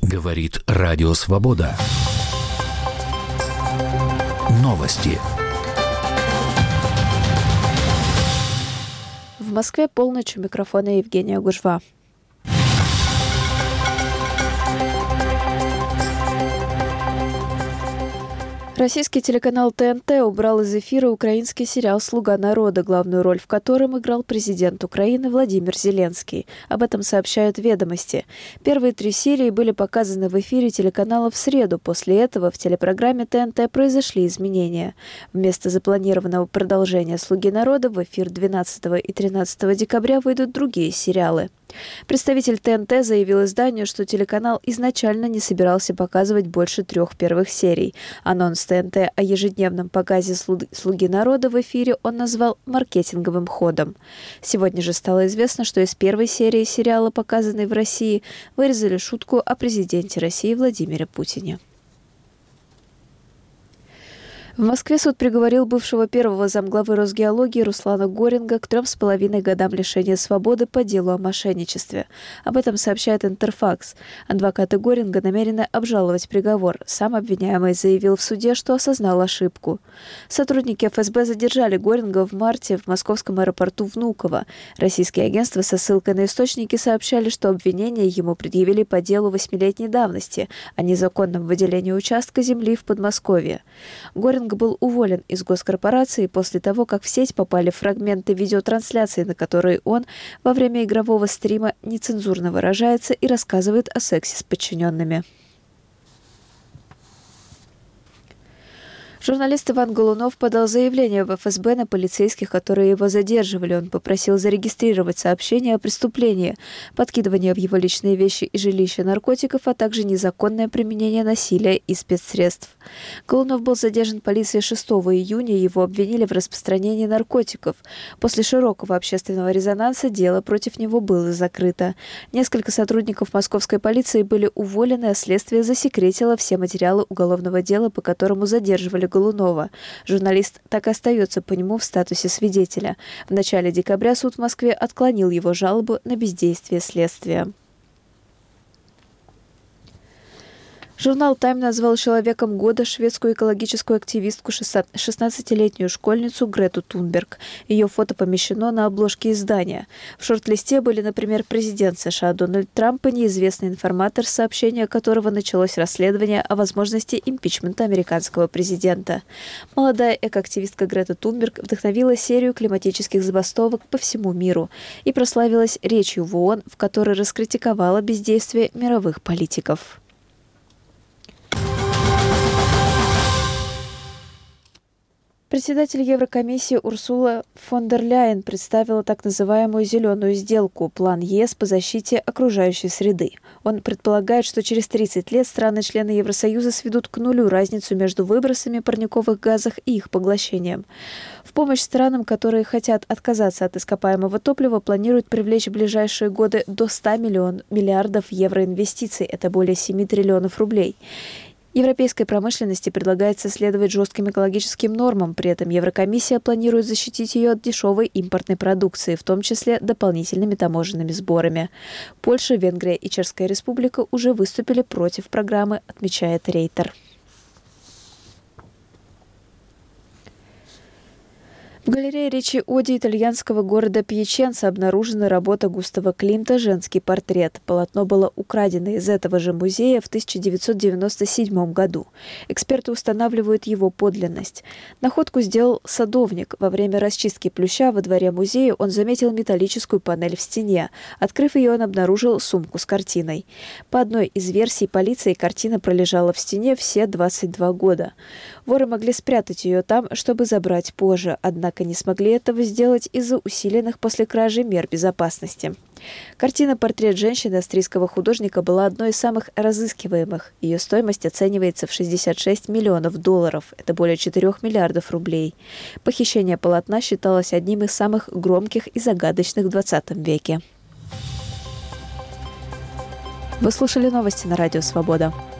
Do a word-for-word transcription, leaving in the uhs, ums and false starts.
Говорит Радио Свобода. Новости. В Москве полночь, у микрофона Евгения Гужва. Российский телеканал Т Н Т убрал из эфира украинский сериал «Слуга народа», главную роль в котором играл президент Украины Владимир Зеленский. Об этом сообщают «Ведомости». Первые три серии были показаны в эфире телеканала в среду. После этого в телепрограмме Т Н Т произошли изменения. Вместо запланированного продолжения «Слуги народа» в эфир двенадцатого и тринадцатого декабря выйдут другие сериалы. Представитель Т Н Т заявил изданию, что телеканал изначально не собирался показывать больше трех первых серий. Анонс Т Н Т о ежедневном показе «Слуги народа» в эфире он назвал маркетинговым ходом. Сегодня же стало известно, что из первой серии сериала, показанной в России, вырезали шутку о президенте России Владимире Путине. В Москве суд приговорил бывшего первого замглавы Росгеологии Руслана Горинга к трем с половиной годам лишения свободы по делу о мошенничестве. Об этом сообщает Интерфакс. Адвокаты Горинга намерены обжаловать приговор. Сам обвиняемый заявил в суде, что осознал ошибку. Сотрудники Эф Эс Бэ задержали Горинга в марте в московском аэропорту Внуково. Российские агентства со ссылкой на источники сообщали, что обвинения ему предъявили по делу восьмилетней давности о незаконном выделении участка земли в Подмосковье. Горинг был уволен из госкорпорации после того, как в сеть попали фрагменты видеотрансляции, на которые он во время игрового стрима нецензурно выражается и рассказывает о сексе с подчиненными. Журналист Иван Голунов подал заявление в Эф Эс Бэ на полицейских, которые его задерживали. Он попросил зарегистрировать сообщение о преступлении, подкидывание в его личные вещи и жилище наркотиков, а также незаконное применение насилия и спецсредств. Голунов был задержан полицией шестого июня, его обвинили в распространении наркотиков. После широкого общественного резонанса дело против него было закрыто. Несколько сотрудников московской полиции были уволены, а следствие засекретило все материалы уголовного дела, по которому задерживали Голунова. Журналист так и остается по нему в статусе свидетеля. В начале декабря суд в Москве отклонил его жалобу на бездействие следствия. Журнал «Тайм» назвал человеком года шведскую экологическую активистку шестнадцатилетнюю школьницу Грету Тунберг. Ее фото помещено на обложке издания. В шорт-листе были, например, президент США Дональд Трамп и неизвестный информатор, с сообщения которого началось расследование о возможности импичмента американского президента. Молодая экоактивистка Грета Тунберг вдохновила серию климатических забастовок по всему миру и прославилась речью в О О Н, в которой раскритиковала бездействие мировых политиков. Председатель Еврокомиссии Урсула фон дер Ляйен представила так называемую «зеленую сделку» – план Е С по защите окружающей среды. Он предполагает, что через тридцать лет страны-члены Евросоюза сведут к нулю разницу между выбросами парниковых газов и их поглощением. В помощь странам, которые хотят отказаться от ископаемого топлива, планируют привлечь в ближайшие годы до ста миллиардов евро инвестиций – это более семи триллионов рублей. Европейской промышленности предлагается следовать жестким экологическим нормам, при этом Еврокомиссия планирует защитить ее от дешевой импортной продукции, в том числе дополнительными таможенными сборами. Польша, Венгрия и Чешская Республика уже выступили против программы, отмечает Рейтер. В галерее Ричи Оди итальянского города Пьяченца обнаружена работа Густава Климта «Женский портрет». Полотно было украдено из этого же музея в тысяча девятьсот девяносто седьмом году. Эксперты устанавливают его подлинность. Находку сделал садовник. Во время расчистки плюща во дворе музея он заметил металлическую панель в стене. Открыв ее, он обнаружил сумку с картиной. По одной из версий полиции, картина пролежала в стене все двадцать два года. Воры могли спрятать ее там, чтобы забрать позже, однако не смогли этого сделать из-за усиленных после кражи мер безопасности. Картина «Портрет женщины» австрийского художника была одной из самых разыскиваемых. Ее стоимость оценивается в шестьдесят шесть миллионов долларов. Это более четырёх миллиардов рублей. Похищение полотна считалось одним из самых громких и загадочных в двадцатом веке. Вы слушали новости на Радио Свобода.